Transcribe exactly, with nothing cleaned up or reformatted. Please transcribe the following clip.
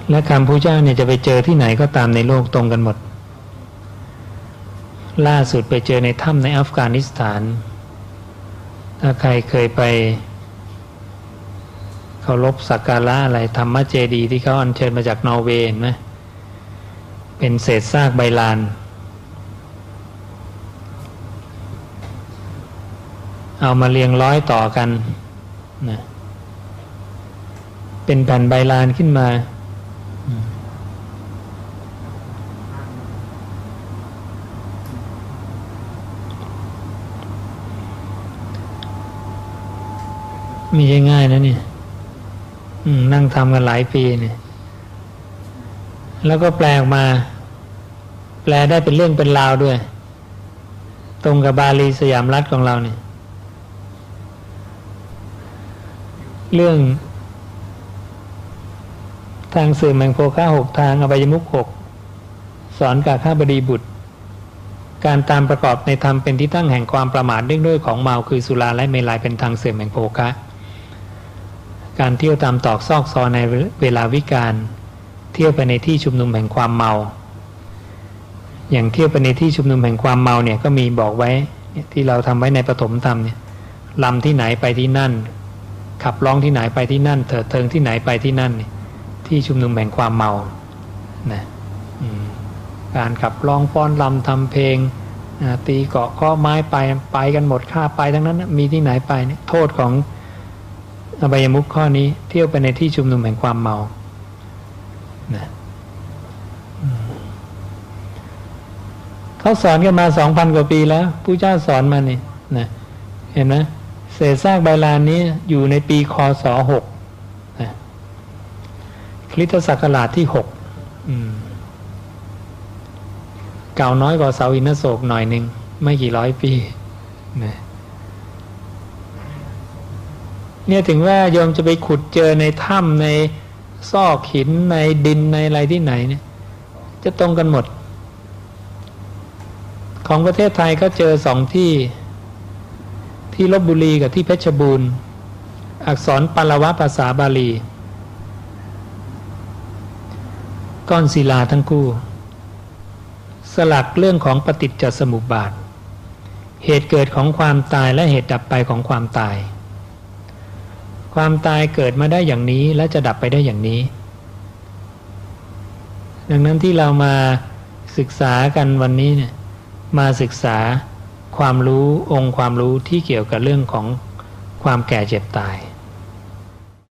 และคำพระเจ้าเนี่ยจะไปเจอที่ไหนก็ตามในโลกตรงกันหมดล่าสุดไปเจอในถ้ำในอัฟกานิสถานถ้าใครเคยไปเคารพสักการะอะไรธรรมเจดีย์ที่เขาอัญเชิญมาจากนอร์เวย์นะเป็นเศษซากใบลานเอามาเรียงร้อยต่อกันนะเป็นแผ่นใบลานขึ้นมาไม่ใช่ง่ายนะเนี่ยนั่งทำกันหลายปีเนี่ยแล้วก็แปลออกมาแปลได้เป็นเรื่องเป็นราวด้วยตรงกับบาลีสยามรัฐของเราเนี่ยเรื่องทางสื่อแห่งโภคะหกทางอบายมุขหกสอนกาข้าบดีบุตรการตามประกอบในธรรมเป็นที่ตั้งแห่งความประมาทเนื่องด้วยของเมาคือสุราและเมลัยเป็นทางเสื่อมแห่งโภคะการเที่ยวตามตอกซอกซอยในเวลาวิกาลเที่ยวไปในที่ชุมนุมแห่งความเมาอย่างเที่ยวไปในที่ชุมนุมแห่งความเมาเนี่ยก็มีบอกไว้ที่เราทำไว้ในปฐมธรรมเนี่ยลำที่ไหนไปที่นั่นขับร้องที่ไหนไปที่นั่นเถิดเทิงที่ไหนไปที่นั่นที่ชุมนุมแห่งความเมานะการขับร้องฟ้อนรำทำเพลงตีเกาะข้อไม้ไปไปกันหมดค่าไปทั้งนั้นมีที่ไหนไปเนี่ยโทษของอบายมุขข้อนี้เที่ยวไปในที่ชุมนุมแห่งความเมานะเขาสอนกันมาสองพันกว่าปีแล้วผู้เจ้าสอนมานี่นะเห็นไหมเศษซากใบลานนี้อยู่ในปีคศหกนะคริสตศักราชที่หกเก่าน้อยกว่าเสาหินโศกหน่อยหนึ่งไม่กี่ร้อยปีนะเนี่ยถึงว่าโยมจะไปขุดเจอในถ้ำในซอกหินในดินในอะไรที่ไหนเนี่ยจะตรงกันหมดของประเทศไทยก็เจอสองที่ที่ลพบุรีกับที่เพชรบูรณ์อักษรปาลวะภาษาบาลีก้อนศิลาทั้งคู่สลักเรื่องของปฏิจจสมุปบาทเหตุเกิดของความตายและเหตุดับไปของความตายความตายเกิดมาได้อย่างนี้และจะดับไปได้อย่างนี้ดังนั้นที่เรามาศึกษากันวันนี้เนี่ยมาศึกษาความรู้องค์ความรู้ที่เกี่ยวกับเรื่องของความแก่เจ็บตาย